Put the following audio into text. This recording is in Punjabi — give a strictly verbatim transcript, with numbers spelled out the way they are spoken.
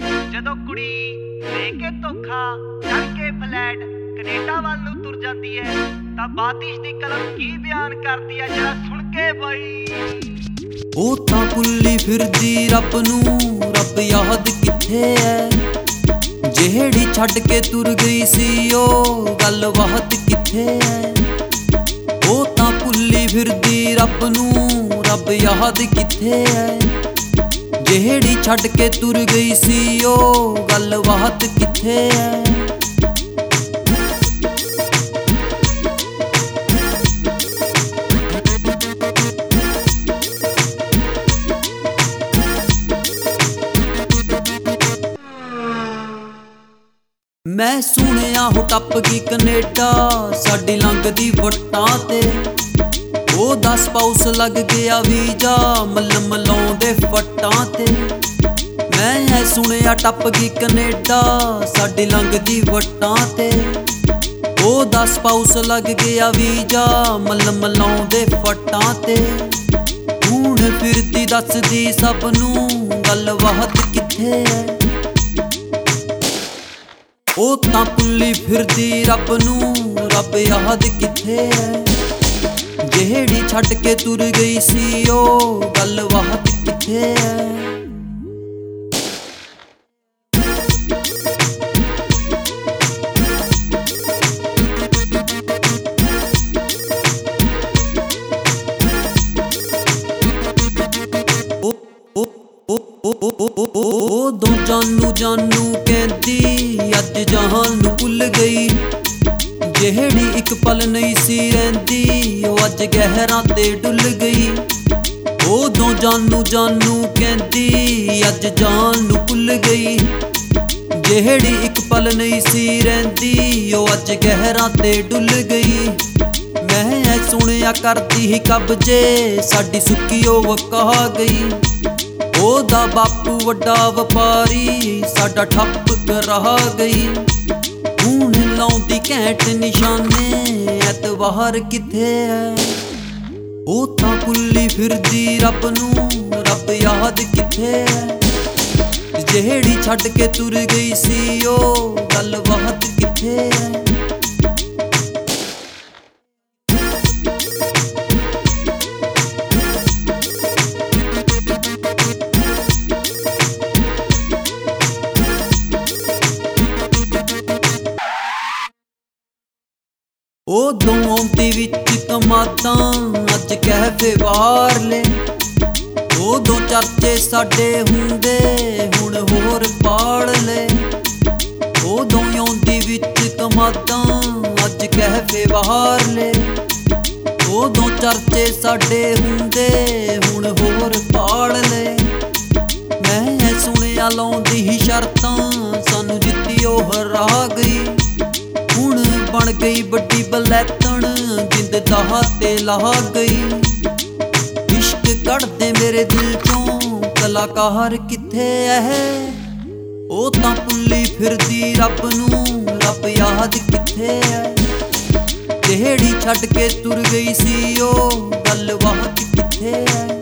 ਜਦੋਂ ਕੁੜੀ ਦੇ ਕੇ ਧੋਖਾ ਚੜ ਕੇ ਫਲੈਟ ਕੈਨੇਡਾ ਵੱਲ ਨੂੰ ਤੁਰ ਜਾਂਦੀ ਹੈ ਤਾਂ ਬਾਤਿਸ਼ ਦੀ ਕਲਮ ਕੀ ਬਿਆਨ ਕਰਦੀ ਹੈ ਜਰਾ ਸੁਣ ਕੇ ਬਈ। ਉਹ ਤਾਂ ਭੁੱਲੀ ਫਿਰਦੀ ਰੱਬ ਨੂੰ, ਰੱਬ ਯਾਦ ਕਿੱਥੇ ਐ? ਜਿਹੜੀ ਛੱਡ ਕੇ ਤੁਰ ਗਈ ਸੀ ਉਹ ਗੱਲ ਬਾਤ ਕਿੱਥੇ ਐ? ਉਹ ਤਾਂ ਭੁੱਲੀ ਫਿਰਦੀ ਰੱਬ ਨੂੰ, ਰੱਬ ਯਾਦ ਕਿੱਥੇ ਐ? ਜਿਹੜੀ ਛੱਡ ਕੇ ਤੁਰ ਗਈ ਸੀ ਉਹ ਗੱਲ ਬਾਤ ਕਿੱਥੇ ਐ? ਮੈਂ ਸੁਣਿਆ ਹੋ ਟੱਪ ਗਈ ਕਨੇਡਾ ਸਾਡੀ ਲੰਘਦੀ ਵੱਟਾਂ ਤੇ, ਉਹਦਾ ਸਪਾਊਸ ਲੱਗ ਗਿਆ ਵੀਜ਼ਾ ਮੱਲਮ ਲਾਉਂਦੇ ਫੱਟਾਂ ਤੇ। ਮੈਂ ਐ ਸੁਣਿਆ ਟੱਪ ਗਈ ਕਨੇਡਾ ਸਾਡੀ ਲੰਘਦੀ ਵੱਟਾਂ ਤੇ, ਉਹਦਾ ਸਪਾਊਸ ਲੱਗ ਗਿਆ ਵੀਜ਼ਾ ਮੱਲਮ ਲਾਉਂਦੇ ਫੱਟਾਂ ਤੇ। ਹੁਣ ਫਿਰਦੀ ਦੱਸਦੀ ਸਭ ਨੂੰ ਗੱਲ ਬਾਤ ਕਿੱਥੇ ਐ? ਉਹ ਤਾਂ ਭੁੱਲੀ ਫਿਰਦੀ ਰੱਬ ਨੂੰ, ਰੱਬ ਯਾਦ ਕਿੱਥੇ ਐ? ਜਿਹੜੀ ਛੱਡ ਕੇ ਤੁਰ ਗਈ ਸੀ ਉਹ ਗੱਲ ਬਾਤ ਕਿੱਥੇ ਐ? ਉਦੋਂ ਜਾਨੂ ਜਾਨੂ ਕਹਿੰਦੀ ਅੱਜ ਜਹਾਨ ਨੂੰ ਭੁੱਲ ਗਈ। ਜਿਹੜੀ ਇੱਕ ਪਲ ਨਹੀਂ ਸੀ ਰਹਿੰਦੀ ਉਹ ਅੱਜ ਗਹਿਰਾਂ ਤੇ ਡੁੱਲ ਗਈ। ਉਦੋਂ ਜਾਨੂ ਜਾਨੂ ਕਹਿੰਦੀ ਅੱਜ ਜਾਨ ਨੂੰ ਭੁੱਲ ਗਈ। ਜਿਹੜੀ ਇੱਕ ਪਲ ਨਹੀਂ ਸੀ ਰਹਿੰਦੀ ਉਹ ਅੱਜ ਗਹਿਰਾਂ ਤੇ ਡੁੱਲ ਗਈ। ਮੈਂ ਐ ਸੁਣਿਆ ਕਰਦੀ ਹੀ ਕਬਜੇ ਸਾਡੀ ਸੁੱਕੀ ਉਹ ਵਕਾ ਗਈ। ਉਹਦਾ ਬਾਪੂ ਵੱਡਾ ਵਪਾਰੀ ਸਾਡਾ ਠੱਪ ਕਰਾ ਗਈ। ਹੁਣ ਲਾਉਂਦੀ ਘੈਂਟ ਨਿਸ਼ਾਨੇ ਐਤਵਾਰ ਕਿੱਥੇ ਐ? ਉਹ ਤਾਂ ਭੁੱਲੀ ਫਿਰਦੀ ਰੱਬ ਨੂੰ, ਰੱਬ ਯਾਦ ਕਿੱਥੇ ਐ? ਜਿਹੜੀ ਛੱਡ ਕੇ ਤੁਰ ਗਈ ਸੀ ਉਹ ਗੱਲ ਬਾਤ ਕਿੱਥੇ ਐ? ਉਦੋਂ ਆਉਂਦੀ ਵਿੱਚ ਕਮਾਦਾਂ ਅੱਜ ਕਹਿਵੇ ਬਾਹਰਲੇ। ਉਦੋਂ ਚਰਚੇ ਸਾਡੇ ਹੁੰਦੇ ਹੁਣ ਹੋਰ ਪਾੜ ਲੈ। ਉਦੋਂ ਆਉਂਦੀ ਵਿੱਚ ਕਮਾਦਾਂ ਅੱਜ ਕਹਿਵੇ ਬਾਹਰਲੇ। ਉਦੋਂ ਚਰਚੇ ਸਾਡੇ ਹੁੰਦੇ ਹੁਣ ਹੋਰ ਪਾੜ ਲੈ। ਮੈਂ ਸੁਣਿਆ ਲਾਉਂਦੀ ਹੀ ਸ਼ਰਤਾਂ ਸਾਨੂੰ ਜਿੱਤੀ ਉਹ ਹਰਾ ਗਈ। ਹੁਣ ਬਣ ਗਈ ਵੱਡੀ ਬਲੈਤਣ ਜਿੰਦ ਦਾਹ ਤੇ ਲਾ ਗਈ। ਇਸ਼ਕ ਕੱਢਦੇ ਮੇਰੇ ਦਿਲ ਚੋਂ ਕਲਾਕਾਰ ਕਿੱਥੇ ਐ? ਉਹ ਤਾਂ ਭੁੱਲੀ ਫਿਰਦੀ ਰੱਬ ਨੂੰ, ਰੱਬ ਯਾਦ ਕਿੱਥੇ ਐ? ਜਿਹੜੀ ਛੱਡ ਕੇ ਤੁਰ ਗਈ ਸੀ ਉਹ ਗੱਲ ਬਾਤ ਕਿੱਥੇ ਐ?